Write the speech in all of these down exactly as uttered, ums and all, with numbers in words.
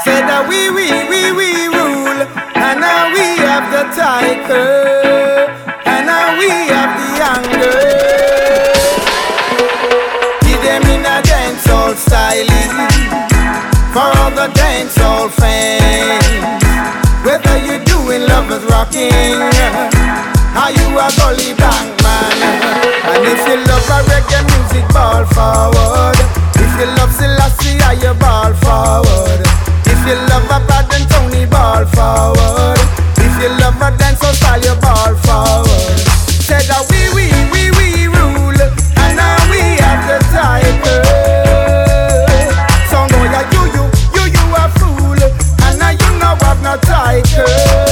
Say that we, we, we, we rule, and now we have the title, and now we have the anger. Give them in a dancehall styling, for all the dancehall fans. Whether you're doing lovers rocking, or you a gully bang man, and if you love a reggae music, ball forward. If you love Selassie, are you ball forward? If you love a Bad and Tony, ball forward. If you love a dancehall style, you ball forward. Say that we, we, we, we rule, and now we have the title. So no, yeah, you, you, you, you a fool, and now you know I've no title.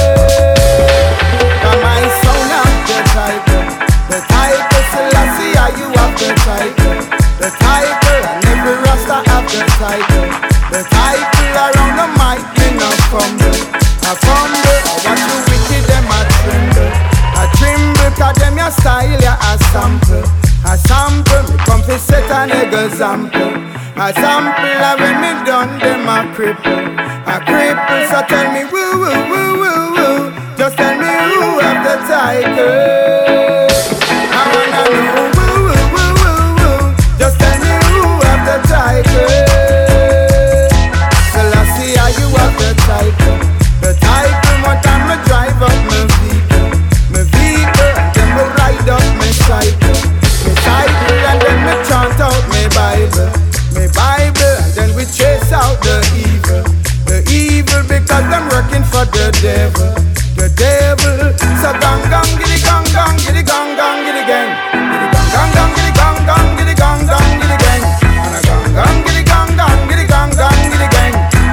Now my son have the title, the title Selassie, are you have the title, the title, and every Rasta have the title, the title around the mic, you know fumble, I fumble, I watch you wicked, them a tremble, I tremble, cause them your style, yeah, a sample, a sample, me come to set an example, a sample, and when me done, them a cripple, a cripple, so tell me woo, woo, woo, woo, woo, just tell me who have the title, I wanna know woo, woo, woo, woo, woo, just tell me who have the title. Selassie, are you have the title? The title, one time me drive up my vehicle, my vehicle, and then me ride up my cycle, my cycle, and then me chant out my Bible, my Bible, and then we chase out the evil, the evil, because I'm working for the devil, the devil. So gong gong, giddy gong gong, giddy gong gong, giddy gang, giddy gong gong gong, giddy gong gong, giddy gong gong, giddy gang, and a gong gong, giddy gong gong, giddy gong gong, giddy gang.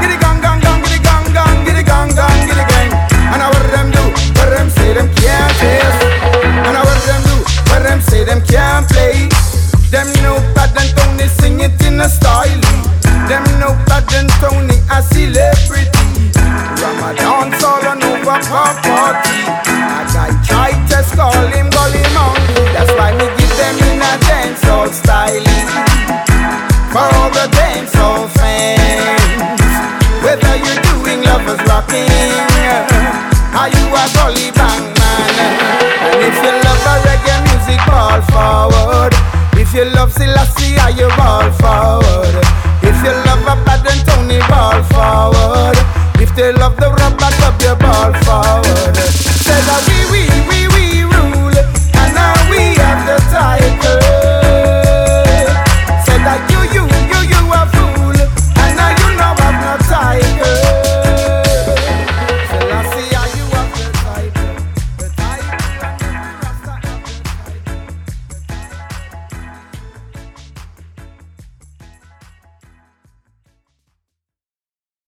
And I what them do, what them say them can't taste. And I what them do, what them say them can't play. Them know Bad and Tony sing it in a style. Them know Bad and Tony a celebrity. Ramadan all on over for party. A guy try to call him Gully Monkey. That's why me give them in a dancehall style, for all the dancehall fans. Whether you're doing lovers rocking, are you a gully bang man? And if you love a reggae music, ball forward. If you love Selassie, are you ball forward? If you love a Bad and Tony, ball forward. If they love the rubber dub, you ball forward. Say that we, we, we